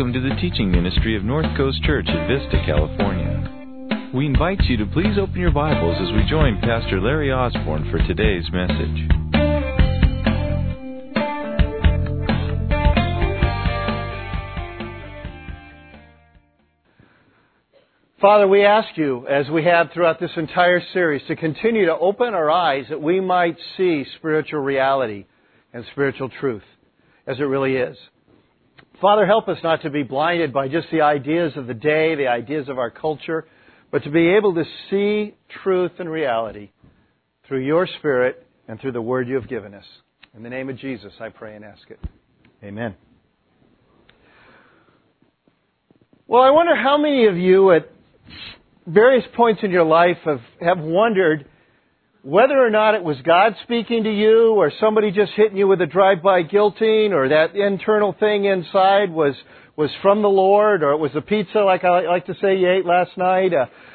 Welcome to the teaching ministry of North Coast Church at Vista, California. We invite you to please open your Bibles as we join Pastor Larry Osborne for today's message. Father, we ask you, as we have throughout this entire series, to continue to open our eyes that we might see spiritual reality and spiritual truth as it really is. Father, help us not to be blinded by just the ideas of the day, the ideas of our culture, but to be able to see truth and reality through your Spirit and through the Word you have given us. In the name of Jesus, I pray and ask it. Amen. Well, I wonder how many of you at various points in your life have wondered whether or not it was God speaking to you, or somebody just hitting you with a drive-by guilting, or that internal thing inside was from the Lord, or it was the pizza, like I like to say, you ate last night.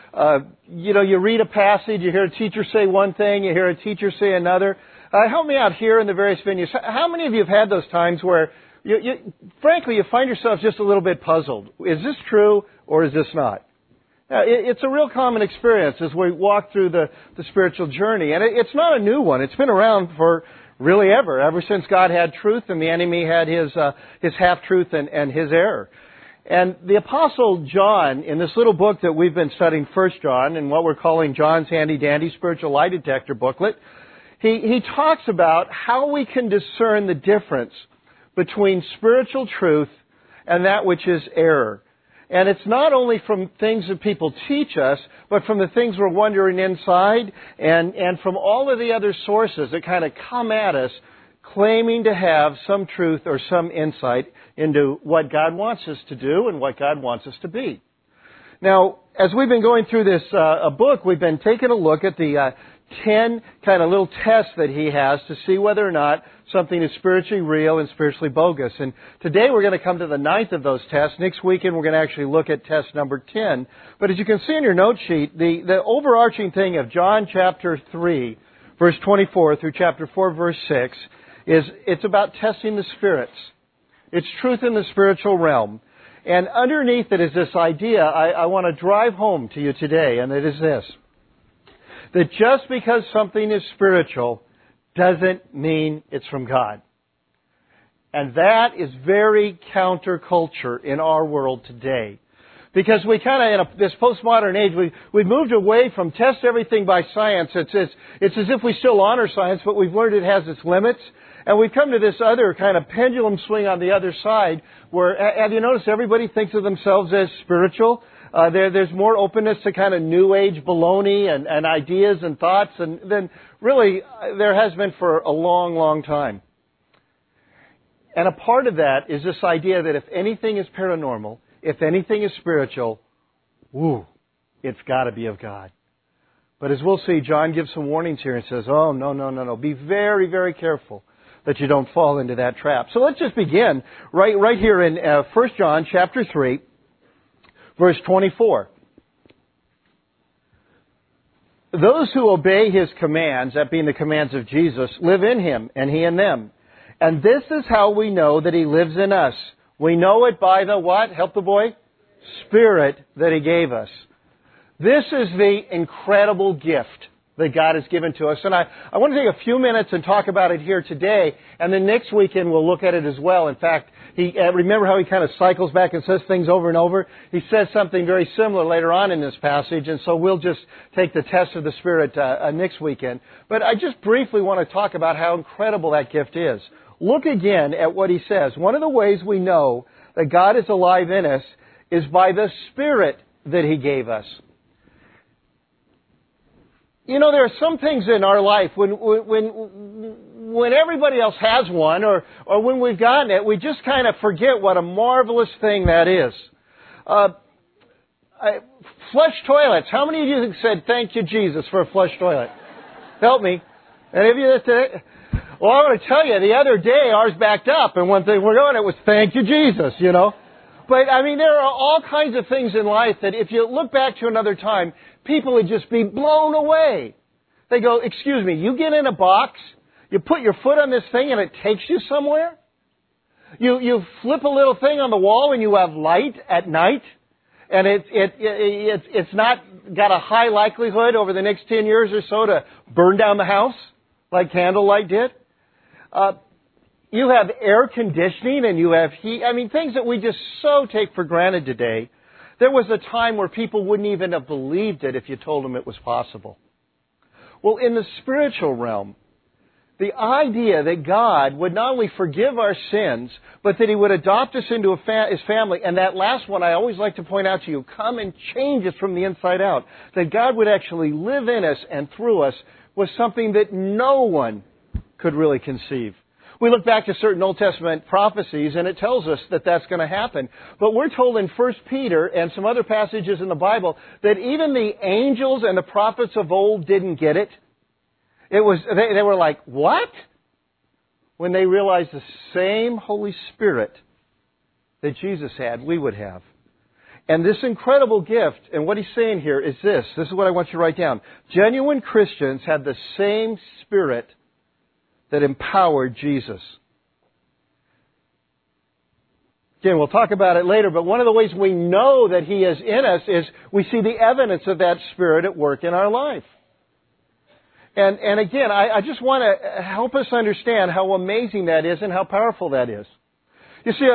You read a passage, you hear a teacher say one thing, you hear a teacher say another. Help me out here in the various venues. How many of you have had those times where, frankly, you find yourself just a little bit puzzled? Is this true, or is this not? It's a real common experience as we walk through the spiritual journey. And it's not a new one. It's been around for really ever since God had truth and the enemy had his half-truth and his error. And the Apostle John, in this little book that we've been studying, 1 John, and what we're calling John's Handy-Dandy Spiritual Lie Detector booklet, he talks about how we can discern the difference between spiritual truth and that which is error. And it's not only from things that people teach us, but from the things we're wondering inside, and from all of the other sources that kind of come at us claiming to have some truth or some insight into what God wants us to do and what God wants us to be. Now, as we've been going through this book, we've been taking a look at the 10 kind of little tests that he has to see whether or not something is spiritually real and spiritually bogus. And today we're going to come to the 9th of those tests. Next weekend we're going to actually look at test number 10. But as you can see in your note sheet, the overarching thing of John chapter 3, verse 24 through chapter 4, verse 6, is it's about testing the spirits. It's truth in the spiritual realm. And underneath it is this idea I want to drive home to you today, and it is this: that just because something is spiritual doesn't mean it's from God. And that is very counterculture in our world today. Because we kind of, in this postmodern age, we've moved away from test everything by science. It's as if we still honor science, but we've learned it has its limits. And we've come to this other kind of pendulum swing on the other side where, have you noticed, everybody thinks of themselves as spiritual? There's more openness to kind of New Age baloney and ideas and thoughts than really there has been for a long, long time. And a part of that is this idea that if anything is paranormal, if anything is spiritual, it's got to be of God. But as we'll see, John gives some warnings here and says, oh, no. Be very, very careful that you don't fall into that trap. So let's just begin right here in 1 John chapter 3. Verse 24. Those who obey His commands, that being the commands of Jesus, live in Him and He in them. And this is how we know that He lives in us. We know it by the what? Help the boy? Spirit that He gave us. This is the incredible gift that God has given to us. And I want to take a few minutes and talk about it here today. And then next weekend we'll look at it as well. In fact, remember how he kind of cycles back and says things over and over? He says something very similar later on in this passage. And so we'll just take the test of the Spirit next weekend. But I just briefly want to talk about how incredible that gift is. Look again at what he says. One of the ways we know that God is alive in us is by the Spirit that He gave us. You know, there are some things in our life when everybody else has one, or when we've gotten it, we just kind of forget what a marvelous thing that is. Flush toilets. How many of you said thank you, Jesus, for a flush toilet? Help me. Any of you today? Well, I want to tell you, the other day ours backed up, and one thing we're going, it was thank you, Jesus, you know. But, I mean, there are all kinds of things in life that if you look back to another time, people would just be blown away. They go, excuse me, you get in a box, you put your foot on this thing and it takes you somewhere? You flip a little thing on the wall and you have light at night, and it's not got a high likelihood over the next 10 years or so to burn down the house like candlelight did. You have air conditioning and you have heat. I mean, things that we just so take for granted today. There was a time where people wouldn't even have believed it if you told them it was possible. Well, in the spiritual realm, the idea that God would not only forgive our sins, but that He would adopt us into His family, and that last one I always like to point out to you, come and change us from the inside out, that God would actually live in us and through us, was something that no one could really conceive. We look back to certain Old Testament prophecies, and it tells us that that's going to happen. But we're told in 1 Peter and some other passages in the Bible that even the angels and the prophets of old didn't get it. They were like, what? When they realized the same Holy Spirit that Jesus had, we would have. And this incredible gift, and what he's saying here is this. This is what I want you to write down. Genuine Christians have the same Spirit that empowered Jesus. Again, we'll talk about it later, but one of the ways we know that He is in us is we see the evidence of that Spirit at work in our life. And again, I just want to help us understand how amazing that is and how powerful that is. You see,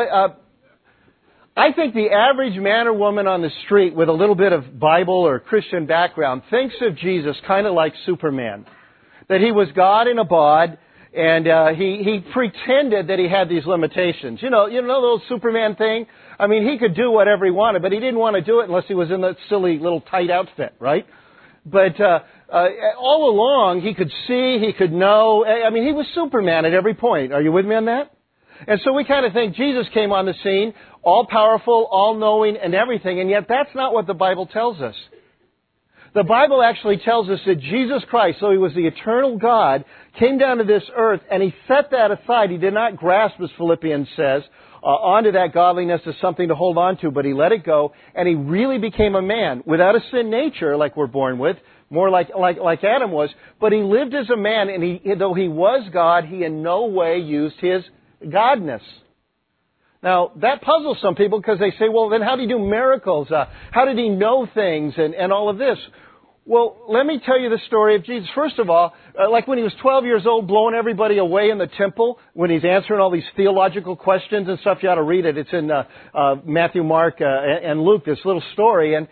I think the average man or woman on the street with a little bit of Bible or Christian background thinks of Jesus kind of like Superman. That He was God in a bod, and he pretended that He had these limitations. You know the old Superman thing? I mean, He could do whatever He wanted, but He didn't want to do it unless He was in that silly little tight outfit, right? But all along, He could see, He could know. I mean, He was Superman at every point. Are you with me on that? And so we kind of think Jesus came on the scene, all-powerful, all-knowing, and everything, and yet that's not what the Bible tells us. The Bible actually tells us that Jesus Christ, though He was the eternal God, came down to this earth, and He set that aside. He did not grasp, as Philippians says, onto that godliness as something to hold on to, but He let it go, and He really became a man without a sin nature like we're born with, more like Adam was, but He lived as a man, and though He was God, He in no way used His godness. Now, that puzzles some people because they say, well, then how did He do miracles? How did He know things and all of this? Well, let me tell you the story of Jesus. First of all, like when He was 12 years old, blowing everybody away in the temple, when He's answering all these theological questions and stuff, you ought to read it. It's in Matthew, Mark, and Luke, this little story. And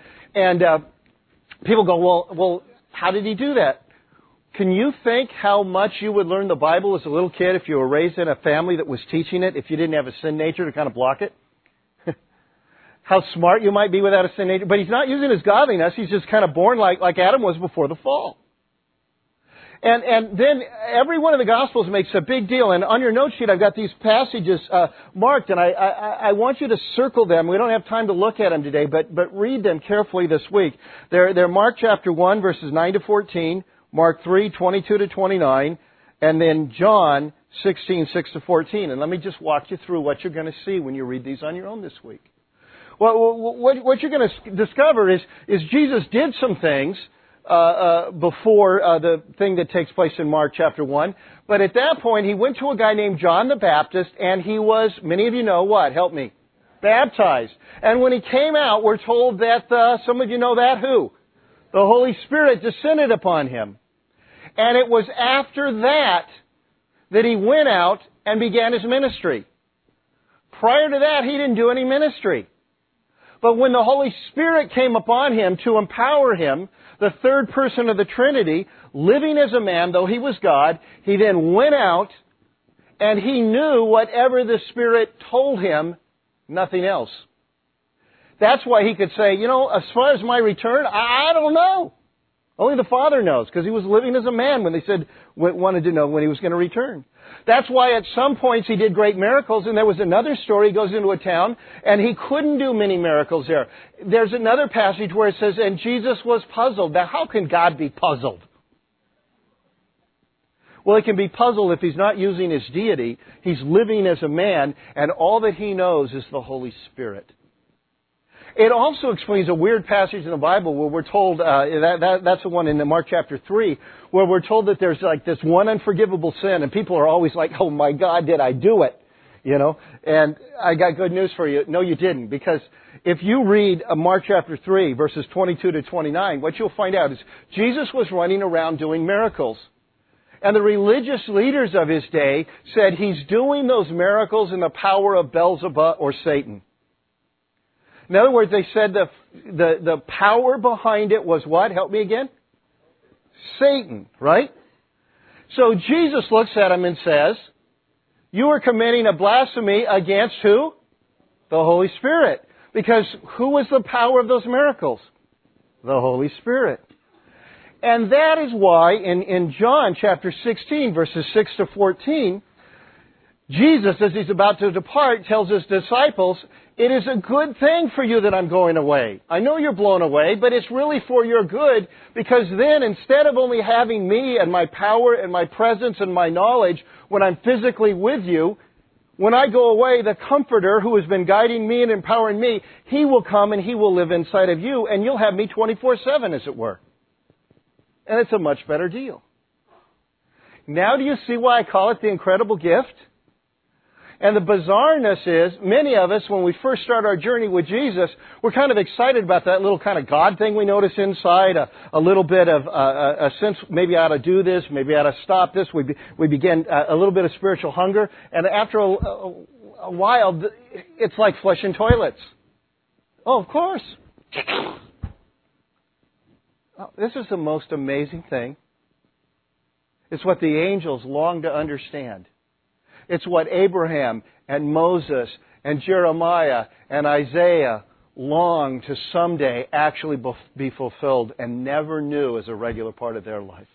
people go, well, how did He do that? Can you think how much you would learn the Bible as a little kid if you were raised in a family that was teaching it, if you didn't have a sin nature to kind of block it? How smart you might be without a sin nature. But He's not using His godliness. He's just kind of born like Adam was before the fall. And then every one of the Gospels makes a big deal. And on your note sheet, I've got these passages marked, and I want you to circle them. We don't have time to look at them today, but read them carefully this week. They're Mark chapter 1, verses 9 to 14, Mark 3, 22 to 29, and then John 16, 6 to 14. And let me just walk you through what you're going to see when you read these on your own this week. Well, what you're going to discover is Jesus did some things before the thing that takes place in Mark chapter 1. But at that point, He went to a guy named John the Baptist, and he was, many of you know what? Help me. Baptized. And when he came out, we're told that, some of you know that, who? The Holy Spirit descended upon Him. And it was after that He went out and began His ministry. Prior to that, He didn't do any ministry. But when the Holy Spirit came upon Him to empower Him, the third person of the Trinity, living as a man, though He was God, He then went out and He knew whatever the Spirit told Him, nothing else. That's why He could say, as far as my return, I don't know. Only the Father knows, because He was living as a man when they wanted to know when He was going to return. That's why at some points He did great miracles, and there was another story. He goes into a town, and He couldn't do many miracles there. There's another passage where it says, and Jesus was puzzled. Now, how can God be puzzled? Well, He can be puzzled if He's not using His deity. He's living as a man, and all that He knows is the Holy Spirit. It also explains a weird passage in the Bible where we're told, that's the one in Mark chapter 3, where we're told that there's like this one unforgivable sin, and people are always like, oh my God, did I do it? you know. And I got good news for you. No, you didn't. Because if you read Mark chapter 3, verses 22 to 29, what you'll find out is Jesus was running around doing miracles. And the religious leaders of his day said he's doing those miracles in the power of Beelzebub or Satan. In other words, they said the power behind it was what? Help me again? Satan, right? So Jesus looks at him and says, you are committing a blasphemy against who? The Holy Spirit. Because who was the power of those miracles? The Holy Spirit. And that is why in John chapter 16, verses 6 to 14, Jesus, as he's about to depart, tells his disciples, it is a good thing for you that I'm going away. I know you're blown away, but it's really for your good, because then instead of only having me and my power and my presence and my knowledge when I'm physically with you, when I go away, the Comforter who has been guiding me and empowering me, He will come and He will live inside of you, and you'll have me 24/7, as it were. And it's a much better deal. Now do you see why I call it the incredible gift? And the bizarreness is, many of us, when we first start our journey with Jesus, we're kind of excited about that little kind of God thing we notice inside, a little bit of a sense, maybe I ought to do this, maybe I ought to stop this. We begin a little bit of spiritual hunger, and after a while, it's like flushing toilets. Oh, of course. Oh, this is the most amazing thing. It's what the angels long to understand. It's what Abraham and Moses and Jeremiah and Isaiah long to someday actually be fulfilled and never knew as a regular part of their life.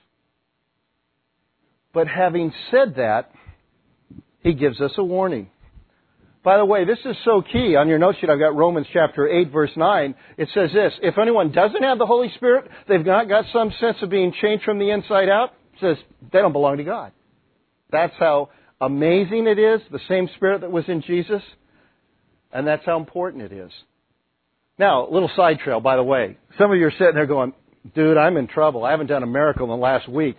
But having said that, he gives us a warning. By the way, this is so key. On your note sheet, I've got Romans chapter 8, verse 9. It says this, if anyone doesn't have the Holy Spirit, they've not got some sense of being changed from the inside out, it says they don't belong to God. That's how amazing it is, the same Spirit that was in Jesus, and that's how important it is. Now, a little side trail, by the way. Some of you are sitting there going, dude, I'm in trouble. I haven't done a miracle in the last week.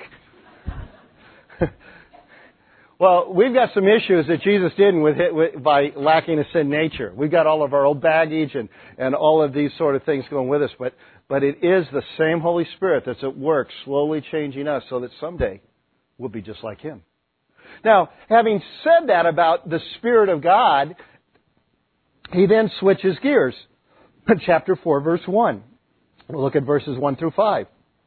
Well, we've got some issues that Jesus didn't by lacking a sin nature. We've got all of our old baggage and all of these sort of things going with us, but it is the same Holy Spirit that's at work slowly changing us so that someday we'll be just like Him. Now, having said that about the Spirit of God, he then switches gears. Chapter 4, verse 1. We'll look at verses 1 through 5.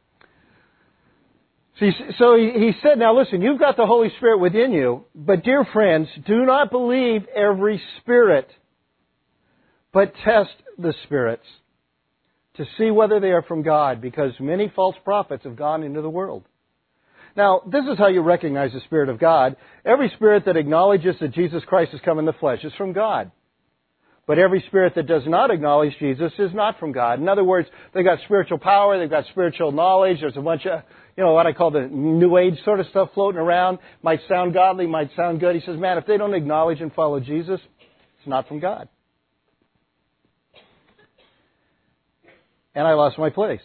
So he said, now listen, you've got the Holy Spirit within you, but dear friends, do not believe every spirit, but test the spirits to see whether they are from God, because many false prophets have gone into the world. Now, this is how you recognize the Spirit of God. Every spirit that acknowledges that Jesus Christ has come in the flesh is from God. But every spirit that does not acknowledge Jesus is not from God. In other words, they've got spiritual power, they've got spiritual knowledge, there's a bunch of, what I call the New Age sort of stuff floating around. Might sound godly, might sound good. He says, man, if they don't acknowledge and follow Jesus, it's not from God. And I lost my place.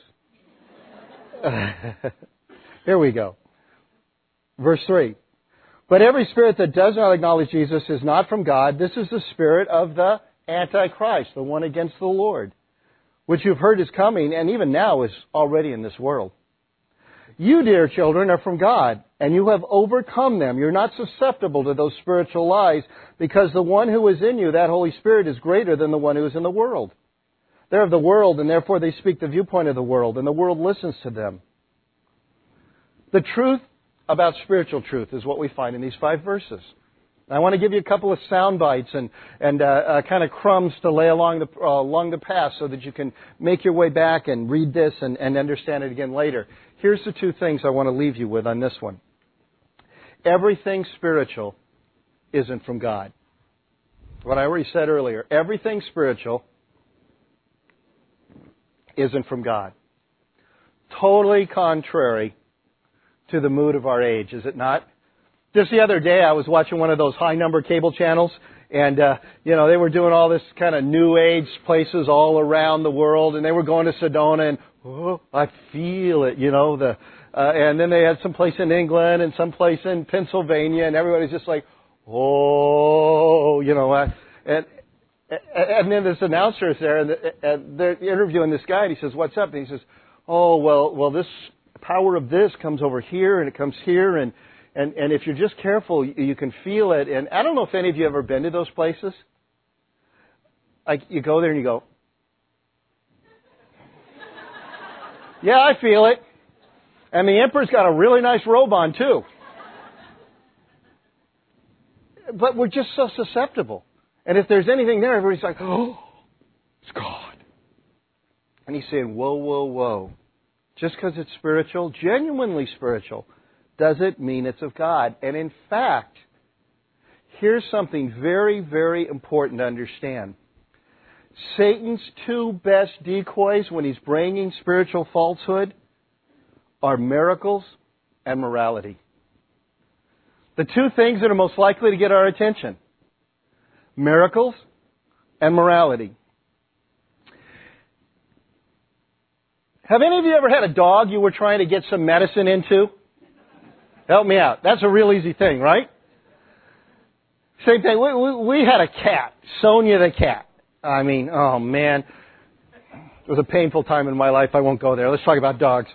Here we go. Verse 3. But every spirit that does not acknowledge Jesus is not from God. This is the spirit of the Antichrist, the one against the Lord, which you've heard is coming, and even now is already in this world. You, dear children, are from God, and you have overcome them. You're not susceptible to those spiritual lies, because the one who is in you, that Holy Spirit, is greater than the one who is in the world. They're of the world, and therefore they speak the viewpoint of the world, and the world listens to them. The truth about spiritual truth is what we find in these 5 verses. I want to give you a couple of sound bites and kind of crumbs to lay along the path so that you can make your way back and read this and understand it again later. Here's the 2 things I want to leave you with on this one. Everything spiritual isn't from God. What I already said earlier, everything spiritual isn't from God. Totally contrary to the mood of our age, is it not? Just the other day, I was watching one of those high-number cable channels, and, they were doing all this kind of New Age places all around the world, and they were going to Sedona, and, I feel it, and then they had some place in England and some place in Pennsylvania, and everybody's just like, oh, and then this announcer is there, and they're interviewing this guy, and he says, what's up? And he says, oh, well, this power of this comes over here, and it comes here, and if you're just careful, you can feel it. And I don't know if any of you have ever been to those places. Like, you go there and you go, yeah, I feel it. And the emperor's got a really nice robe on, too. But we're just so susceptible. And if there's anything there, everybody's like, oh, it's God. And he's saying, whoa, whoa, whoa. Just because it's spiritual, genuinely spiritual, doesn't mean it's of God. And in fact, here's something very, very important to understand. Satan's two best decoys when he's bringing spiritual falsehood are miracles and morality. The two things that are most likely to get our attention. Miracles and morality. Have any of you ever had a dog you were trying to get some medicine into? Help me out. That's a real easy thing, right? Same thing. We had a cat, Sonia the cat. I mean, oh man. It was a painful time in my life. I won't go there. Let's talk about dogs.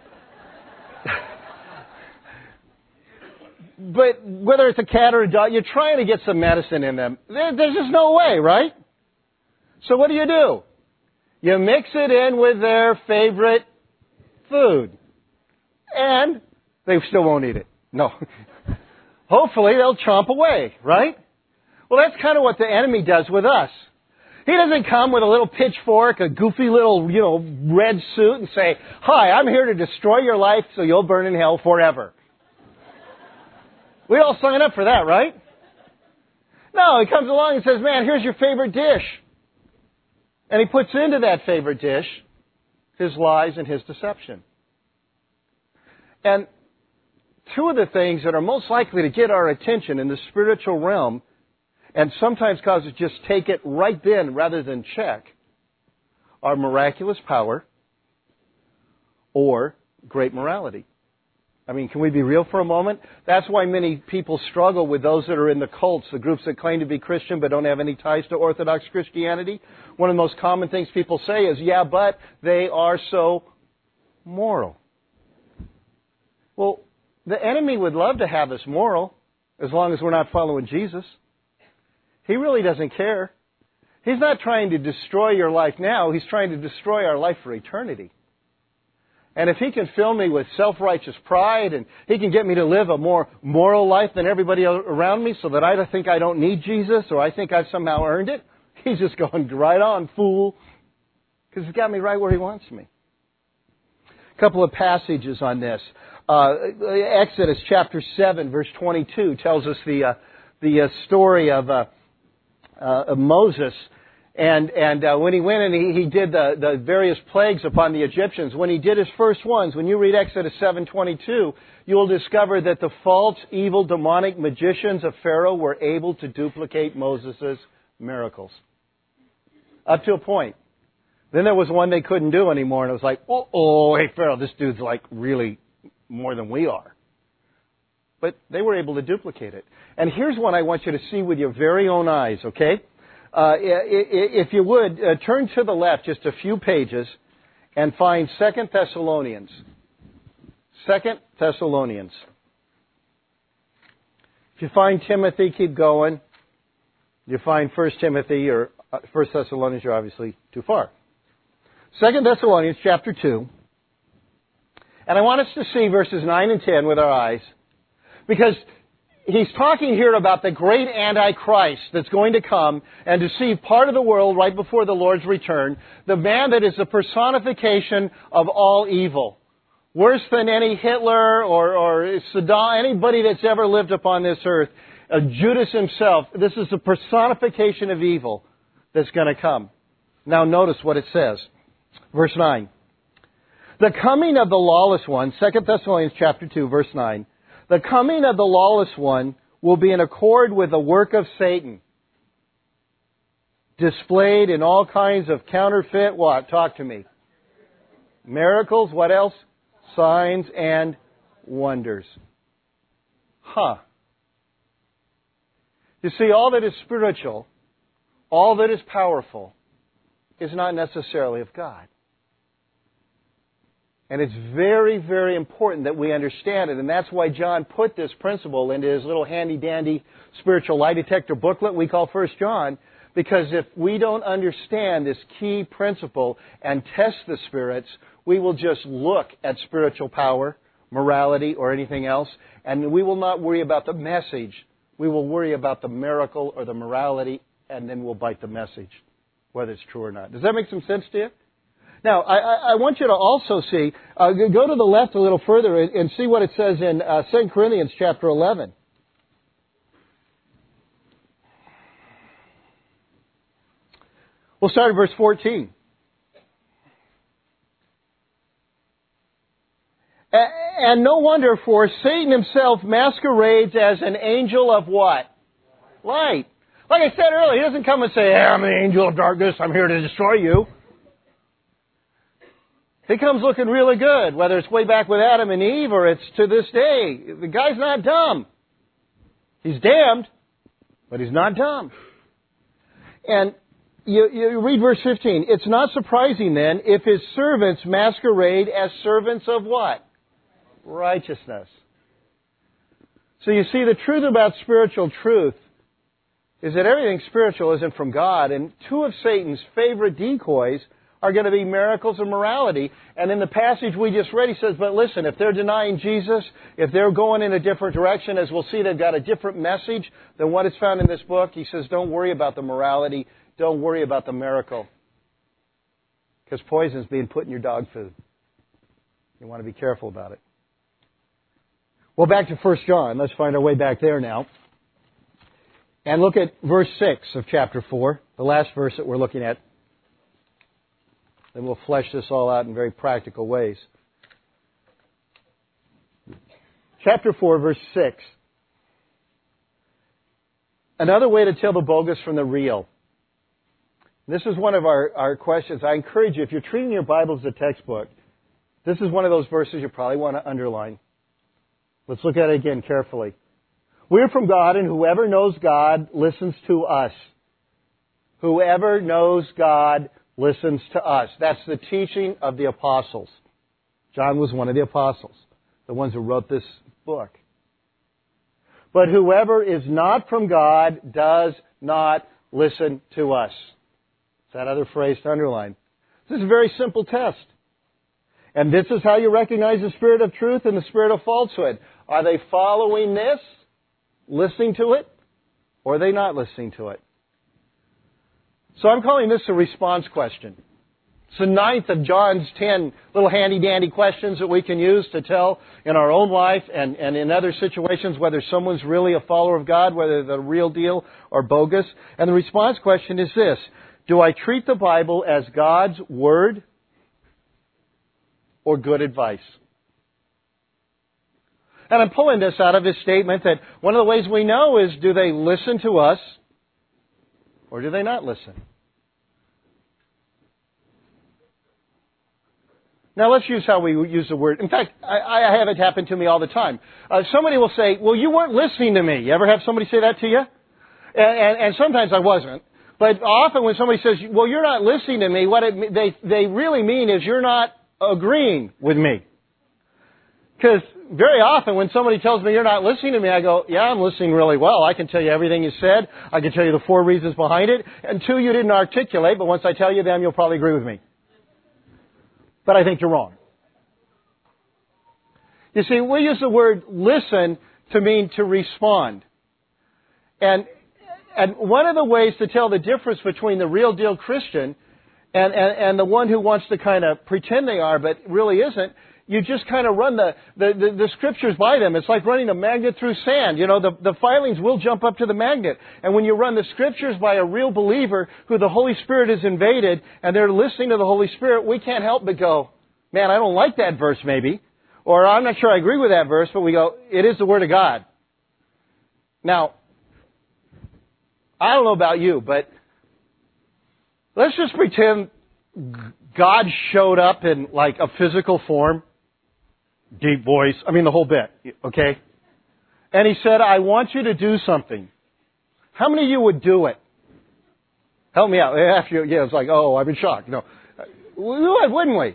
But whether it's a cat or a dog, you're trying to get some medicine in them. There's just no way, right? So what do? You mix it in with their favorite food. And they still won't eat it. No. Hopefully they'll chomp away, right? Well, that's kind of what the enemy does with us. He doesn't come with a little pitchfork, a goofy little, red suit and say, hi, I'm here to destroy your life so you'll burn in hell forever. We all sign up for that, right? No, he comes along and says, man, here's your favorite dish. And he puts into that favorite dish his lies and his deception. And two of the things that are most likely to get our attention in the spiritual realm, and sometimes cause us just take it right then rather than check, are miraculous power or great morality. I mean, can we be real for a moment? That's why many people struggle with those that are in the cults, the groups that claim to be Christian but don't have any ties to Orthodox Christianity. One of the most common things people say is, yeah, but they are so moral. Well, the enemy would love to have us moral as long as we're not following Jesus. He really doesn't care. He's not trying to destroy your life now. He's trying to destroy our life for eternity. And if he can fill me with self-righteous pride and he can get me to live a more moral life than everybody around me so that I think I don't need Jesus or I think I've somehow earned it, he's just going right on, fool, because he's got me right where he wants me. A couple of passages on this. Exodus chapter 7, verse 22 tells us the story of Moses. And when he went and he did the various plagues upon the Egyptians, when he did his first ones, when you read Exodus 7:22, you will discover that the false, evil, demonic magicians of Pharaoh were able to duplicate Moses' miracles. Up to a point. Then there was one they couldn't do anymore, and it was like, hey Pharaoh, this dude's like really more than we are. But they were able to duplicate it. And here's one I want you to see with your very own eyes, okay? If you would, turn to the left just a few pages and find 2 Thessalonians. 2 Thessalonians. If you find Timothy, keep going. If you find 1 Timothy or 1 Thessalonians, you're obviously too far. 2 Thessalonians chapter 2. And I want us to see verses 9 and 10 with our eyes. Because he's talking here about the great Antichrist that's going to come and deceive part of the world right before the Lord's return. The man that is the personification of all evil. Worse than any Hitler or Saddam, anybody that's ever lived upon this earth. Judas himself. This is the personification of evil that's going to come. Now notice what it says. Verse 9. The coming of the lawless one, 2 Thessalonians chapter 2, verse 9. The coming of the lawless one will be in accord with the work of Satan, displayed in all kinds of counterfeit, what? Talk to me. Miracles, what else? Signs and wonders. You see, all that is spiritual, all that is powerful, is not necessarily of God. And it's very, very important that we understand it. And that's why John put this principle into his little handy-dandy spiritual lie detector booklet we call 1 John. Because if we don't understand this key principle and test the spirits, we will just look at spiritual power, morality, or anything else, and we will not worry about the message. We will worry about the miracle or the morality, and then we'll bite the message, whether it's true or not. Does that make some sense to you? Now, I want you to also see, go to the left a little further and see what it says in 2 Corinthians chapter 11. We'll start at verse 14. And no wonder, for Satan himself masquerades as an angel of what? Light. Like I said earlier, he doesn't come and say, hey, I'm an angel of darkness, I'm here to destroy you. He comes looking really good, whether it's way back with Adam and Eve or it's to this day. The guy's not dumb. He's damned, but he's not dumb. And you read verse 15. It's not surprising then if his servants masquerade as servants of what? Righteousness. So you see, the truth about spiritual truth is that everything spiritual isn't from God. And two of Satan's favorite decoys are going to be miracles and morality. And in the passage we just read, he says, but listen, if they're denying Jesus, if they're going in a different direction, as we'll see, they've got a different message than what is found in this book. He says, don't worry about the morality. Don't worry about the miracle. Because poison's being put in your dog food. You want to be careful about it. Well, back to 1 John. Let's find our way back there now. And look at verse 6 of chapter 4, the last verse that we're looking at. Then we'll flesh this all out in very practical ways. Chapter 4, verse 6. Another way to tell the bogus from the real. This is one of our questions. I encourage you, if you're treating your Bible as a textbook, this is one of those verses you probably want to underline. Let's look at it again carefully. We're from God, and whoever knows God listens to us. Whoever knows God listens to us. That's the teaching of the apostles. John was one of the apostles, the ones who wrote this book. But whoever is not from God does not listen to us. That other phrase to underline. This is a very simple test. And this is how you recognize the spirit of truth and the spirit of falsehood. Are they following this, listening to it, or are they not listening to it? So I'm calling this a response question. It's the 9th of John's 10 little handy-dandy questions that we can use to tell in our own life and in other situations whether someone's really a follower of God, whether they're the real deal or bogus. And the response question is this. Do I treat the Bible as God's Word or good advice? And I'm pulling this out of his statement that one of the ways we know is, do they listen to us or do they not listen? Now let's use how we use the word. In fact, I have it happen to me all the time. Somebody will say, well, you weren't listening to me. You ever have somebody say that to you? And sometimes I wasn't. But often when somebody says, well, you're not listening to me, what they really mean is you're not agreeing with me. Because very often when somebody tells me you're not listening to me, I go, yeah, I'm listening really well. I can tell you everything you said. I can tell you the 4 reasons behind it. And 2 you didn't articulate, but once I tell you them, you'll probably agree with me. But I think you're wrong. You see, we use the word listen to mean to respond. And one of the ways to tell the difference between the real deal Christian and the one who wants to kind of pretend they are but really isn't, you just kind of run the Scriptures by them. It's like running a magnet through sand. You know, the filings will jump up to the magnet. And when you run the Scriptures by a real believer who the Holy Spirit has invaded and they're listening to the Holy Spirit, we can't help but go, man, I don't like that verse maybe. Or I'm not sure I agree with that verse, but we go, it is the Word of God. Now, I don't know about you, but let's just pretend God showed up in like a physical form. Deep voice. I mean, the whole bit. Okay? And He said, I want you to do something. How many of you would do it? Help me out. After you, it's like, oh, I've been shocked. No, we would, wouldn't we?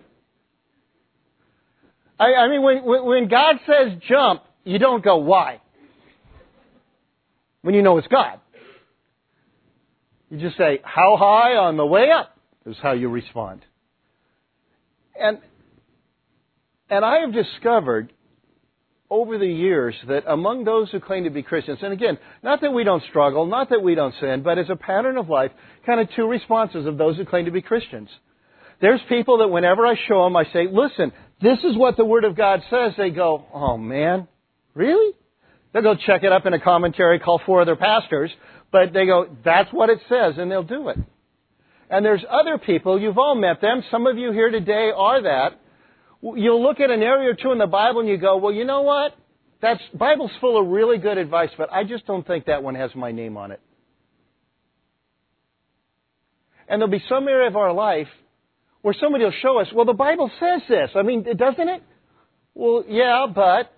I mean, when God says jump, you don't go, why? When you know it's God. You just say, how high on the way up is how you respond. And I have discovered over the years that among those who claim to be Christians, and again, not that we don't struggle, not that we don't sin, but as a pattern of life, kind of two responses of those who claim to be Christians. There's people that whenever I show them, I say, listen, this is what the Word of God says. They go, oh man, really? They'll go check it up in a commentary, call 4 other pastors, but they go, that's what it says, and they'll do it. And there's other people, you've all met them, some of you here today are that. You'll look at an area or two in the Bible and you go, well, you know what? Bible's full of really good advice, but I just don't think that one has my name on it. And there'll be some area of our life where somebody will show us, well, the Bible says this. I mean, doesn't it? Well, yeah, but.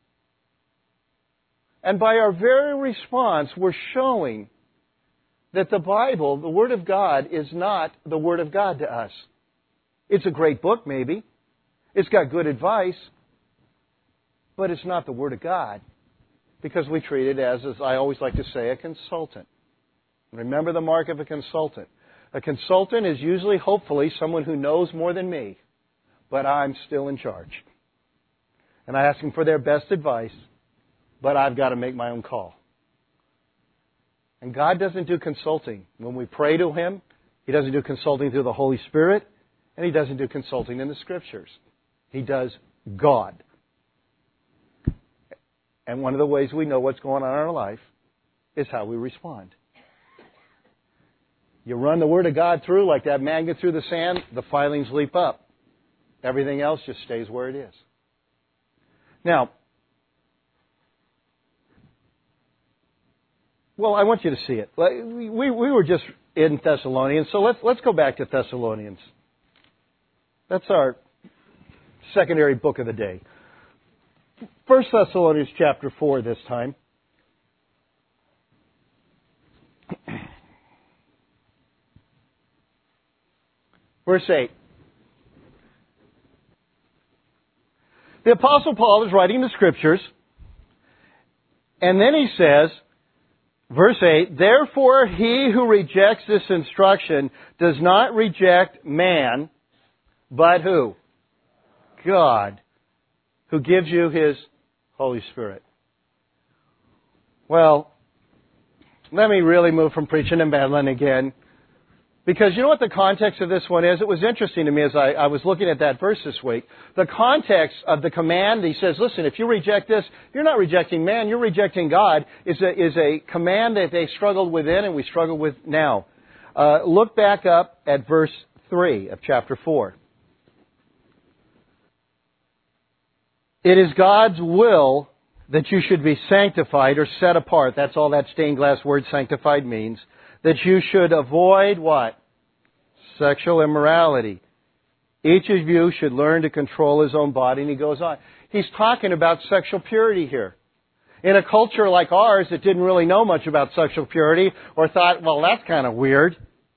And by our very response, we're showing that the Bible, the Word of God, is not the Word of God to us. It's a great book, maybe. It's got good advice, but it's not the Word of God because we treat it as I always like to say, a consultant. Remember the mark of a consultant. A consultant is usually, hopefully, someone who knows more than me, but I'm still in charge. And I ask them for their best advice, but I've got to make my own call. And God doesn't do consulting. When we pray to Him, He doesn't do consulting through the Holy Spirit, and He doesn't do consulting in the Scriptures. He does God. And one of the ways we know what's going on in our life is how we respond. You run the Word of God through like that magnet through the sand, the filings leap up. Everything else just stays where it is. Now, well, I want you to see it. We were just in Thessalonians, so let's go back to Thessalonians. That's our secondary book of the day. 1 Thessalonians chapter 4 this time. Verse 8. The Apostle Paul is writing the Scriptures, and then he says, verse 8, therefore he who rejects this instruction does not reject man, but who? God, who gives you His Holy Spirit. Well, let me really move from preaching and battling again. Because you know what the context of this one is? It was interesting to me as I was looking at that verse this week. The context of the command, he says, listen, if you reject this, you're not rejecting man, you're rejecting God, is a command that they struggled with then and we struggle with now. Look back up at verse 3 of chapter 4. It is God's will that you should be sanctified or set apart. That's all that stained glass word sanctified means. That you should avoid what? Sexual immorality. Each of you should learn to control his own body. And he goes on. He's talking about sexual purity here. In a culture like ours that didn't really know much about sexual purity or thought, well, that's kind of weird.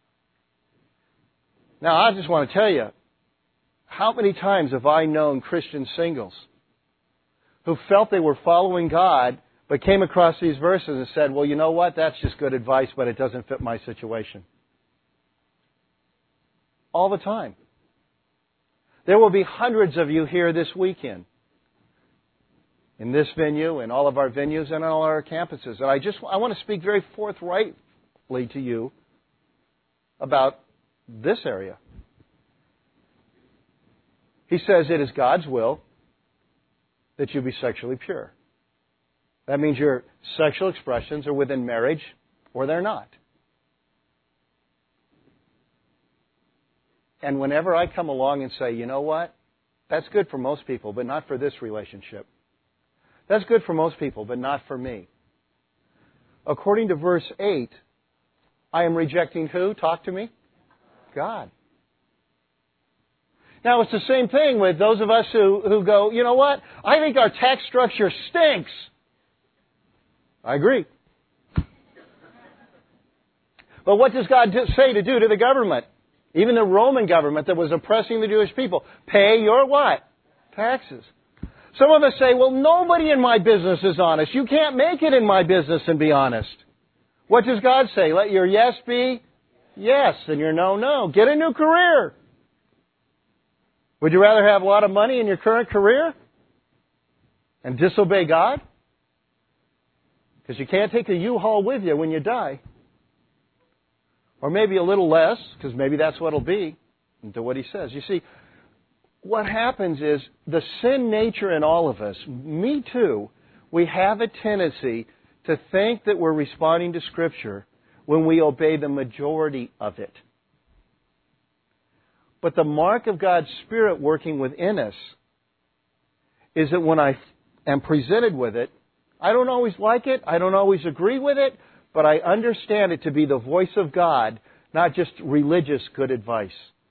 Now, I just want to tell you, how many times have I known Christian singles who felt they were following God, but came across these verses and said, well, you know what? That's just good advice, but it doesn't fit my situation. All the time. There will be hundreds of you here this weekend. In this venue, in all of our venues, and on all our campuses. And I want to speak very forthrightly to you about this area. He says it is God's will that you be sexually pure. That means your sexual expressions are within marriage or they're not. And whenever I come along and say, you know what? That's good for most people, but not for this relationship. That's good for most people, but not for me. According to verse 8, I am rejecting who? Talk to me. God. Now, it's the same thing with those of us who go, you know what? I think our tax structure stinks. I agree. But what does God say to do to the government? Even the Roman government that was oppressing the Jewish people. Pay your what? Taxes. Some of us say, well, nobody in my business is honest. You can't make it in my business and be honest. What does God say? Let your yes be yes and your no, no. Get a new career. Would you rather have a lot of money in your current career and disobey God? Because you can't take a U-Haul with you when you die. Or maybe a little less, because maybe that's what it'll be, into what he says. You see, what happens is the sin nature in all of us, me too, we have a tendency to think that we're responding to Scripture when we obey the majority of it. But the mark of God's Spirit working within us is that when I am presented with it, I don't always like it, I don't always agree with it, but I understand it to be the voice of God, not just religious good advice.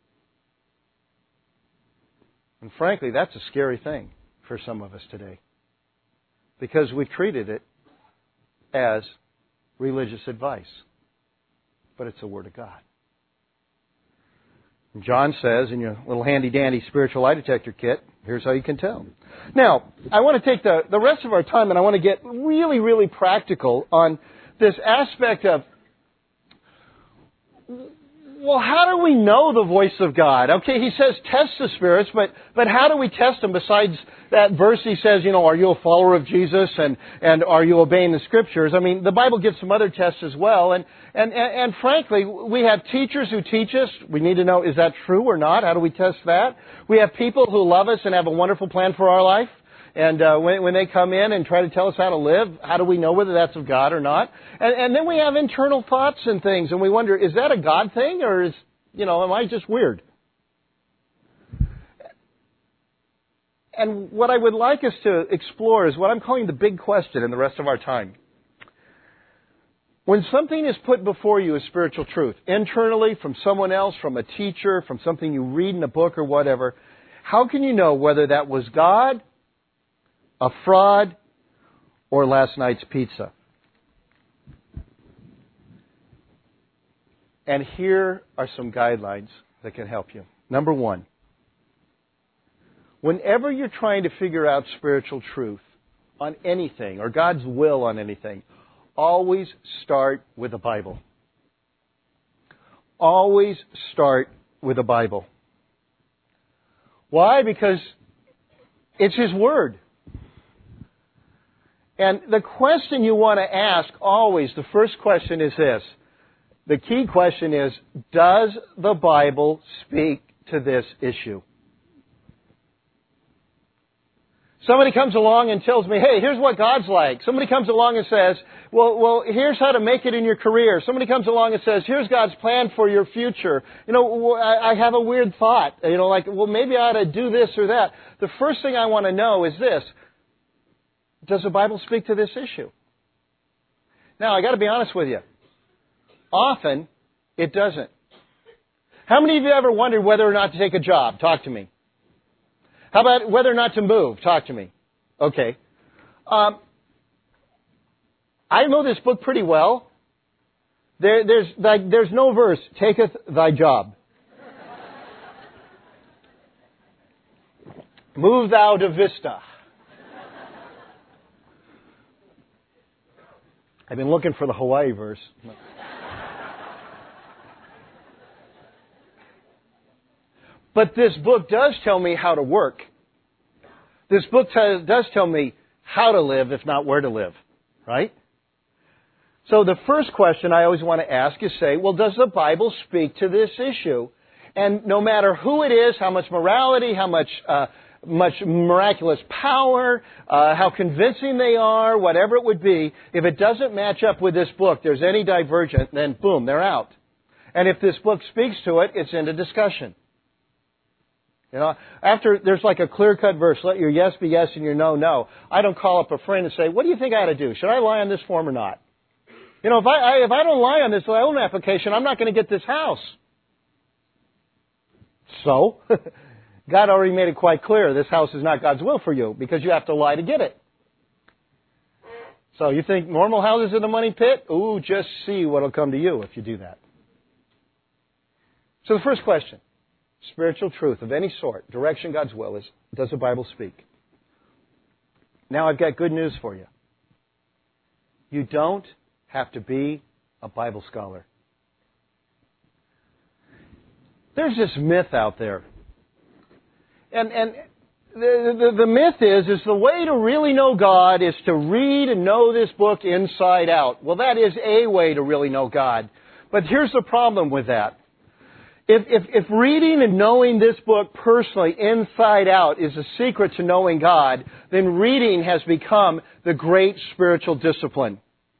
And frankly, that's a scary thing for some of us today. Because we've treated it as religious advice. But it's the Word of God. And John says in your little handy-dandy spiritual lie detector kit, here's how you can tell. Now, I want to take the rest of our time and I want to get really, really practical on this aspect of, well, how do we know the voice of God? Okay, he says test the spirits, but how do we test them? Besides that verse he says, are you a follower of Jesus and are you obeying the Scriptures? I mean, the Bible gives some other tests as well. And frankly, we have teachers who teach us. We need to know, is that true or not? How do we test that? We have people who love us and have a wonderful plan for our life. And when they come in and try to tell us how to live, how do we know whether that's of God or not? And then we have internal thoughts and things, and we wonder, is that a God thing, or am I just weird? And what I would like us to explore is what I'm calling the big question in the rest of our time. When something is put before you as spiritual truth, internally, from someone else, from a teacher, from something you read in a book or whatever, how can you know whether that was God, a fraud, or last night's pizza? And here are some guidelines that can help you. Number one, whenever you're trying to figure out spiritual truth on anything, or God's will on anything, always start with the Bible. Always start with the Bible. Why? Because it's His Word. And the question you want to ask always, the first question is this. The key question is, does the Bible speak to this issue? Somebody comes along and tells me, hey, here's what God's like. Somebody comes along and says, well, here's how to make it in your career. Somebody comes along and says, here's God's plan for your future. I have a weird thought. Maybe I ought to do this or that. The first thing I want to know is this. Does the Bible speak to this issue? Now, I got to be honest with you. Often, it doesn't. How many of you ever wondered whether or not to take a job? Talk to me. How about whether or not to move? Talk to me. Okay. I know this book pretty well. There's no verse, taketh thy job. Move thou to Vista. I've been looking for the Hawaii verse. But this book does tell me how to work. This book does tell me how to live, if not where to live. Right? So the first question I always want to ask is does the Bible speak to this issue? And no matter who it is, how much morality, how much miraculous power, how convincing they are, whatever it would be, if it doesn't match up with this book, there's any divergent, then boom, they're out. And if this book speaks to it, it's into discussion. After there's like a clear-cut verse, let your yes be yes and your no, no. I don't call up a friend and say, what do you think I ought to do? Should I lie on this form or not? If I don't lie on this loan application, I'm not going to get this house. So, God already made it quite clear this house is not God's will for you because you have to lie to get it. So you think normal houses are the money pit? Ooh, just see what'll come to you if you do that. So the first question, spiritual truth of any sort, direction God's will, is, does the Bible speak? Now I've got good news for you. You don't have to be a Bible scholar. There's this myth out there. And the myth is the way to really know God is to read and know this book inside out. Well, that is a way to really know God. But here's the problem with that. If reading and knowing this book personally, inside out, is the secret to knowing God, then reading has become the great spiritual discipline.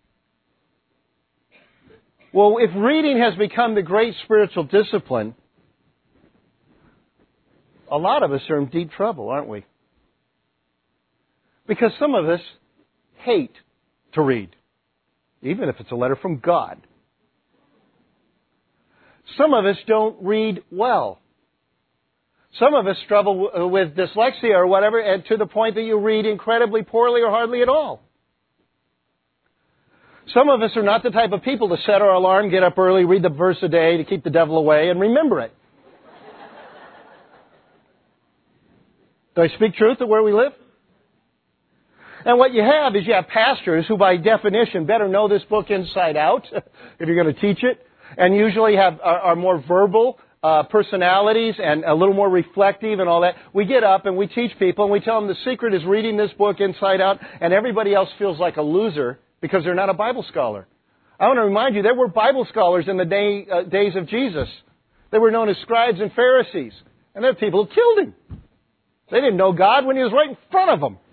Well, if reading has become the great spiritual discipline, a lot of us are in deep trouble, aren't we? Because some of us hate to read, even if it's a letter from God. Some of us don't read well. Some of us struggle with dyslexia or whatever, and to the point that you read incredibly poorly or hardly at all. Some of us are not the type of people to set our alarm, get up early, read the verse a day to keep the devil away, and remember it. Do I speak truth of where we live? And what you have is you have pastors who by definition better know this book inside out if you're going to teach it, and usually are more verbal personalities and a little more reflective and all that. We get up and we teach people and we tell them the secret is reading this book inside out, and everybody else feels like a loser because they're not a Bible scholar. I want to remind you, there were Bible scholars in the days of Jesus. They were known as scribes and Pharisees, and there are people who killed him. They didn't know God when He was right in front of them.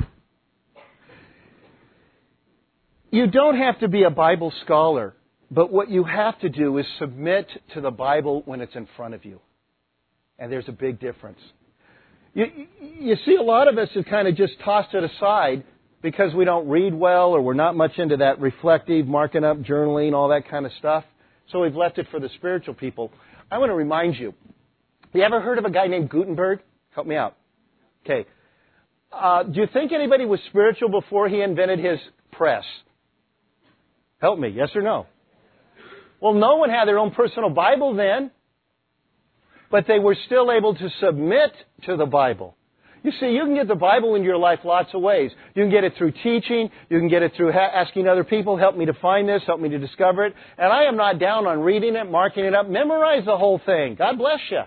You don't have to be a Bible scholar, but what you have to do is submit to the Bible when it's in front of you. And there's a big difference. You see, a lot of us have kind of just tossed it aside because we don't read well or we're not much into that reflective, marking up, journaling, all that kind of stuff. So we've left it for the spiritual people. I want to remind you, you ever heard of a guy named Gutenberg? Help me out. Okay. Do you think anybody was spiritual before he invented his press? Help me, yes or no? Well, no one had their own personal Bible then, but they were still able to submit to the Bible. You see, you can get the Bible into your life lots of ways. You can get it through teaching. You can get it through asking other people, help me to find this, help me to discover it. And I am not down on reading it, marking it up. Memorize the whole thing. God bless you.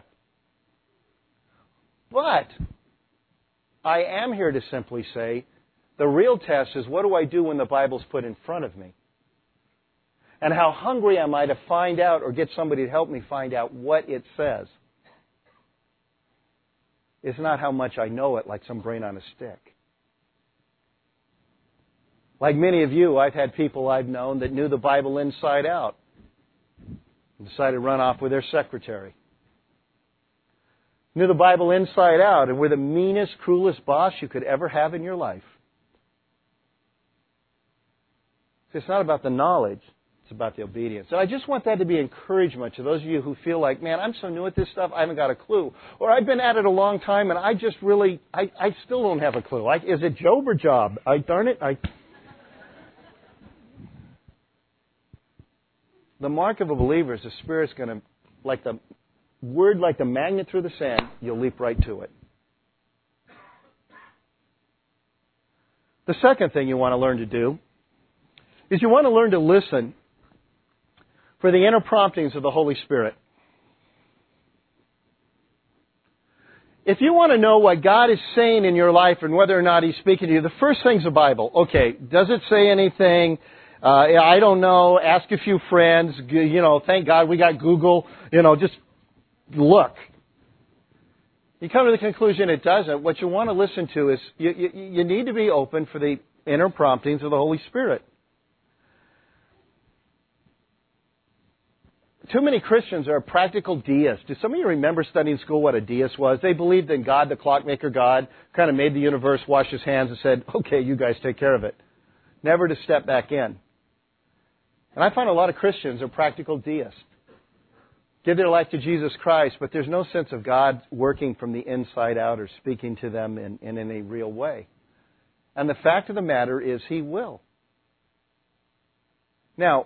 But I am here to simply say, the real test is what do I do when the Bible's put in front of me? And how hungry am I to find out or get somebody to help me find out what it says? It's not how much I know it, like some brain on a stick. Like many of you, I've had people I've known that knew the Bible inside out and decided to run off with their secretary. Knew the Bible inside out and were the meanest, cruelest boss you could ever have in your life. It's not about the knowledge. It's about the obedience. And I just want that to be encouragement to those of you who feel like, man, I'm so new at this stuff, I haven't got a clue. Or I've been at it a long time and I just really, I still don't have a clue. Is it Job or Job? Darn it. The mark of a believer is the Spirit's going to, like the word, like the magnet through the sand, you'll leap right to it. The second thing you want to learn to do is you want to learn to listen for the inner promptings of the Holy Spirit. If you want to know what God is saying in your life and whether or not He's speaking to you, the first thing's the Bible. Okay, does it say anything? I don't know. Ask a few friends. Thank God we got Google. Just look. You come to the conclusion it doesn't. What you want to listen to is you need to be open for the inner promptings of the Holy Spirit. Too many Christians are practical deists. Do some of you remember studying in school what a deist was? They believed in God, the clockmaker God, kind of made the universe, washed His hands and said, okay, you guys take care of it. Never to step back in. And I find a lot of Christians are practical deists. Give their life to Jesus Christ, but there's no sense of God working from the inside out or speaking to them in any real way. And the fact of the matter is He will. Now,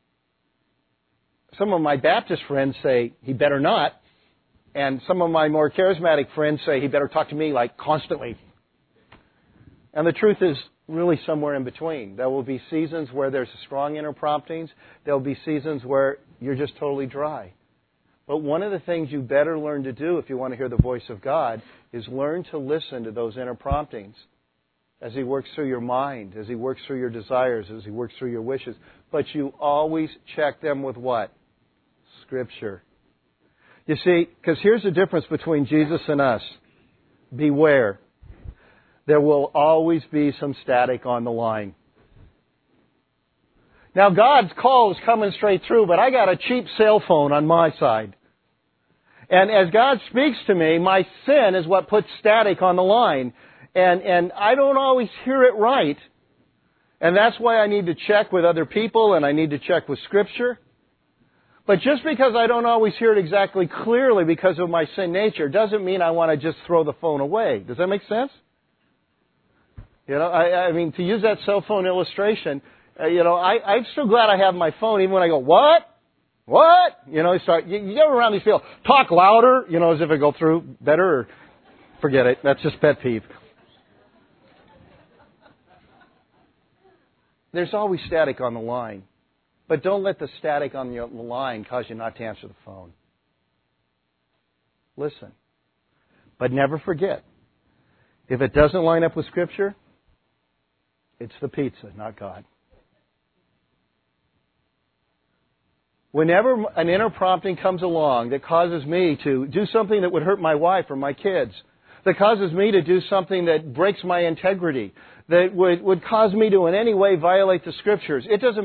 some of my Baptist friends say he better not, and some of my more charismatic friends say he better talk to me like constantly. And the truth is really somewhere in between. There will be seasons where there's strong inner promptings. There will be seasons where you're just totally dry. But one of the things you better learn to do if you want to hear the voice of God is learn to listen to those inner promptings as He works through your mind, as He works through your desires, as He works through your wishes. But you always check them with what? Scripture. You see, because here's the difference between Jesus and us. Beware. There will always be some static on the line. Now, God's call is coming straight through, but I got a cheap cell phone on my side. And as God speaks to me, my sin is what puts static on the line. And I don't always hear it right. And that's why I need to check with other people and I need to check with Scripture. But just because I don't always hear it exactly clearly because of my sin nature doesn't mean I want to just throw the phone away. Does that make sense? You know, I mean, to use that cell phone illustration, I'm still glad I have my phone even when I go, what? What? You get around these people, talk louder, as if it go through better, or forget it. That's just pet peeve. There's always static on the line. But don't let the static on the line cause you not to answer the phone. Listen. But never forget, if it doesn't line up with Scripture, it's the pizza, not God. Whenever an inner prompting comes along that causes me to do something that would hurt my wife or my kids, that causes me to do something that breaks my integrity, that would cause me to in any way violate the Scriptures, it doesn't